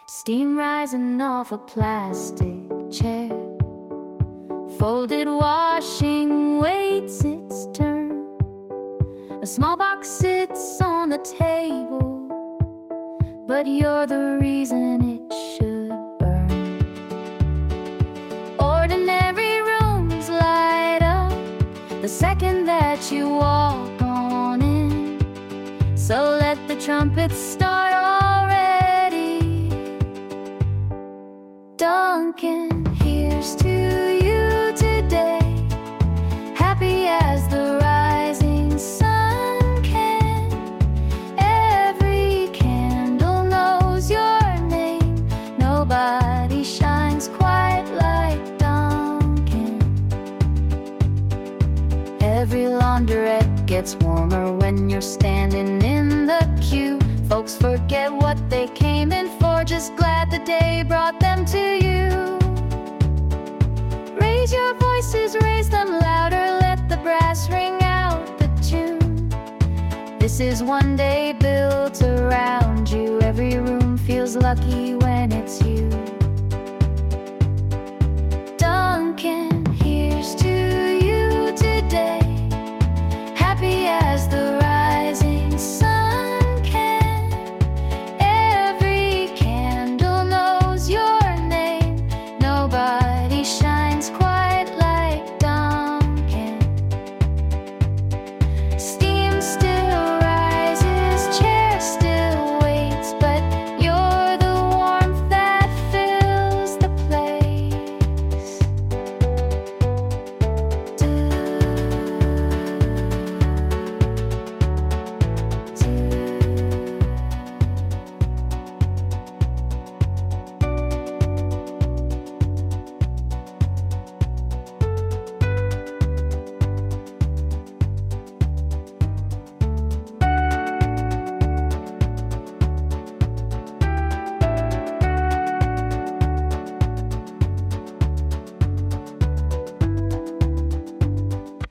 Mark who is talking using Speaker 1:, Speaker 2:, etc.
Speaker 1: steam rising off a plastic chair. Folded washing waits its turn. A small box sits on the table, but you're the reason it should burn. Ordinary rooms light up the second that you walk on in. So let the trumpets start already. Duncan, here's to you today, happy as the rising sun can. Every candle knows your name, nobody shines quite like Duncan. Every laundrette gets warmer when you're standing in the queue. Folks forget what they came in for, just glad the day brought them to you. Raise your voices, raise them louder, let the brass ring out the tune. This is one day built around you, every room feels lucky when it's you.